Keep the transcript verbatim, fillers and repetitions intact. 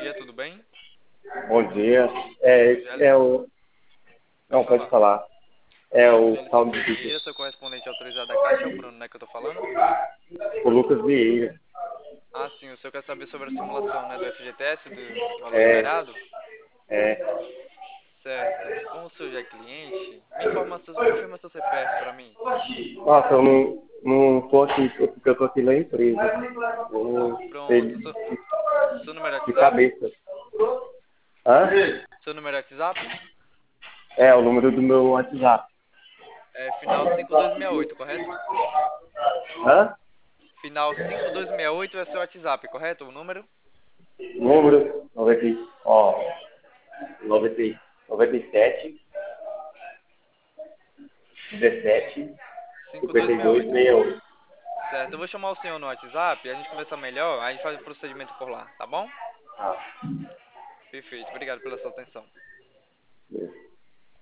dia, tudo bem? Bom dia. É, Rogério, é o. pode Não, pode falar. falar. É o Rogério tal Silva do Vitor. Vieira, seu correspondente autorizado da Caixa, é o Bruno, né, que eu tô falando? O Lucas Vieira. Ah, sim, o senhor quer saber sobre a simulação, né, do F G T S, do valor É, liberado? é. Certo. Como o senhor já é cliente, me informa, seu- confirma seu C P F pra mim. Nossa, eu não, não tô aqui, porque eu tô aqui na empresa. Eu não sei Pronto, seu, de, seu número é de WhatsApp? cabeça. Hã? Seu número é WhatsApp? É, o número do meu WhatsApp. É final cinco dois seis oito, correto? Hã? Final cinco dois seis oito é seu WhatsApp, correto? O número? Número noventa, e- ó, noventa, e- noventa e sete, dezessete, cinquenta e dois, cinco dois seis oito. sessenta e oito. Certo, eu vou chamar o senhor no WhatsApp, a gente conversa melhor, aí a gente faz o procedimento por lá, tá bom? Ah. Perfeito, obrigado pela sua atenção.